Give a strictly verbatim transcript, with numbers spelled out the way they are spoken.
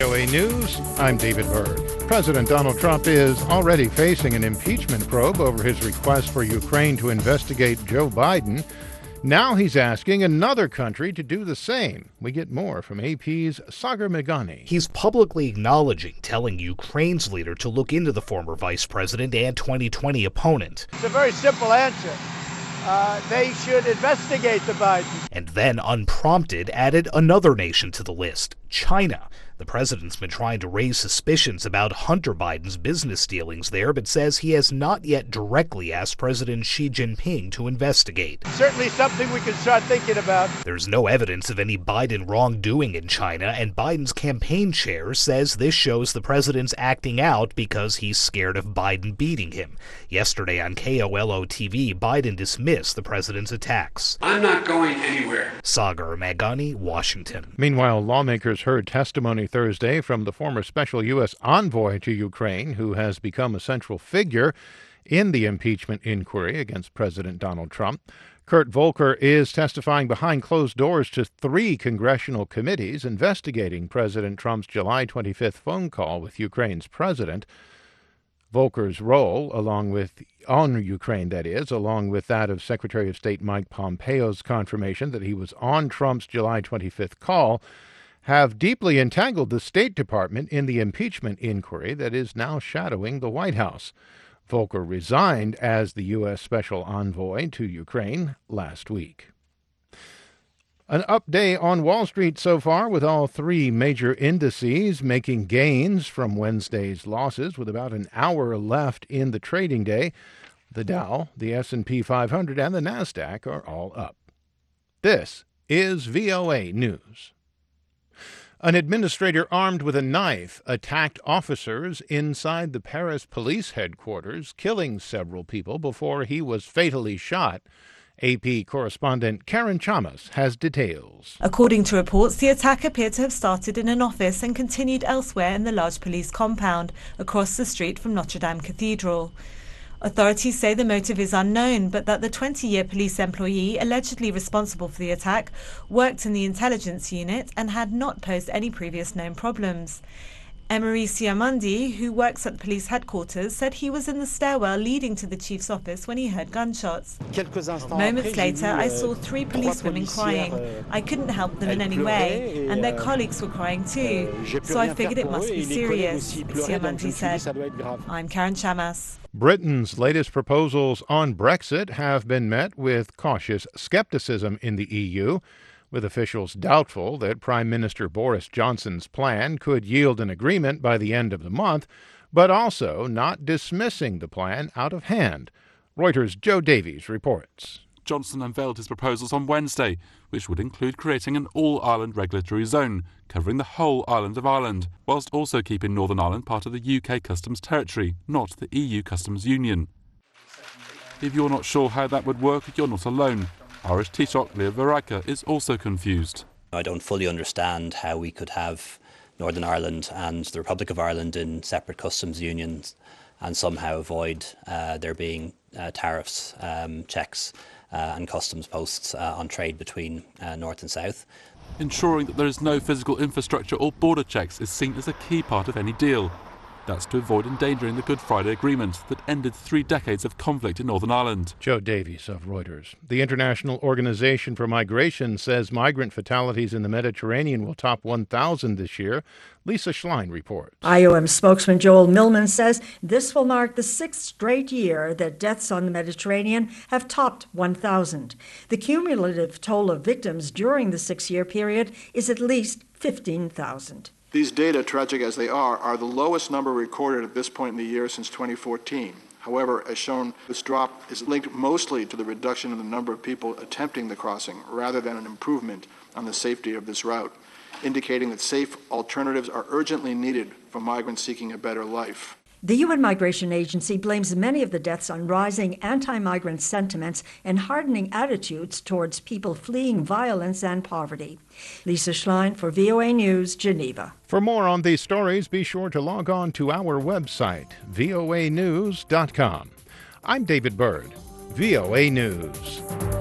V O A News, I'm David Byrd. President Donald Trump is already facing an impeachment probe over his request for Ukraine to investigate Joe Biden. Now he's asking another country to do the same. We get more from A P's Sagar Meghani. He's publicly acknowledging telling Ukraine's leader to look into the former vice president and twenty twenty opponent. It's a very simple answer. Uh, they should investigate the Biden. And then, unprompted, added another nation to the list, China. The president's been trying to raise suspicions about Hunter Biden's business dealings there, but says he has not yet directly asked President Xi Jinping to investigate. Certainly something we can start thinking about. There's no evidence of any Biden wrongdoing in China, and Biden's campaign chair says this shows the president's acting out because he's scared of Biden beating him. Yesterday on K O L O T V, Biden dismissed the president's attacks. I'm not going anywhere. Sagar Meghani, Washington. Meanwhile, lawmakers heard testimony Thursday from the former special U S envoy to Ukraine, who has become a central figure in the impeachment inquiry against President Donald Trump. Kurt Volker is testifying behind closed doors to three congressional committees investigating President Trump's July twenty-fifth phone call with Ukraine's president. Volker's role, along with on Ukraine, that is, along with that of Secretary of State Mike Pompeo's confirmation that he was on Trump's July twenty-fifth call, have deeply entangled the State Department in the impeachment inquiry that is now shadowing the White House. Volker resigned as the U S Special Envoy to Ukraine last week. An up day on Wall Street so far, with all three major indices making gains from Wednesday's losses, with about an hour left in the trading day. The Dow, the S and P five hundred, and the Nasdaq are all up. This is V O A News. An administrator armed with a knife attacked officers inside the Paris police headquarters, killing several people before he was fatally shot. A P correspondent Karen Chamas has details. According to reports, the attack appeared to have started in an office and continued elsewhere in the large police compound across the street from Notre Dame Cathedral. Authorities say the motive is unknown, but that the twenty-year police employee allegedly responsible for the attack worked in the intelligence unit and had not posed any previous known problems. Emery Siamundi, who works at the police headquarters, said he was in the stairwell leading to the chief's office when he heard gunshots. Moments later, I saw three policewomen crying. I couldn't help them in any way, and their colleagues were crying too. So I figured it must be serious, Siamundi said. I'm Karen Chamas. Britain's latest proposals on Brexit have been met with cautious skepticism in the E U, with officials doubtful that Prime Minister Boris Johnson's plan could yield an agreement by the end of the month, but also not dismissing the plan out of hand. Reuters' Joe Davies reports. Johnson unveiled his proposals on Wednesday, which would include creating an all-Ireland regulatory zone, covering the whole island of Ireland, whilst also keeping Northern Ireland part of the U K customs territory, not the E U customs union. If you're not sure how that would work, you're not alone. Irish Taoiseach Leo Varadkar is also confused. I don't fully understand how we could have Northern Ireland and the Republic of Ireland in separate customs unions and somehow avoid uh, there being uh, tariffs, um, checks uh, and customs posts uh, on trade between uh, North and South. Ensuring that there is no physical infrastructure or border checks is seen as a key part of any deal. That's to avoid endangering the Good Friday Agreement that ended three decades of conflict in Northern Ireland. Joe Davies of Reuters. The International Organization for Migration says migrant fatalities in the Mediterranean will top one thousand this year. Lisa Schlein reports. I O M spokesman Joel Millman says this will mark the sixth straight year that deaths on the Mediterranean have topped one thousand. The cumulative toll of victims during the six-year period is at least fifteen thousand. These data, tragic as they are, are the lowest number recorded at this point in the year since twenty fourteen. However, as shown, this drop is linked mostly to the reduction in the number of people attempting the crossing, rather than an improvement on the safety of this route, indicating that safe alternatives are urgently needed for migrants seeking a better life. The U N Migration Agency blames many of the deaths on rising anti-migrant sentiments and hardening attitudes towards people fleeing violence and poverty. Lisa Schlein for V O A News, Geneva. For more on these stories, be sure to log on to our website, V O A news dot com. I'm David Byrd, V O A News.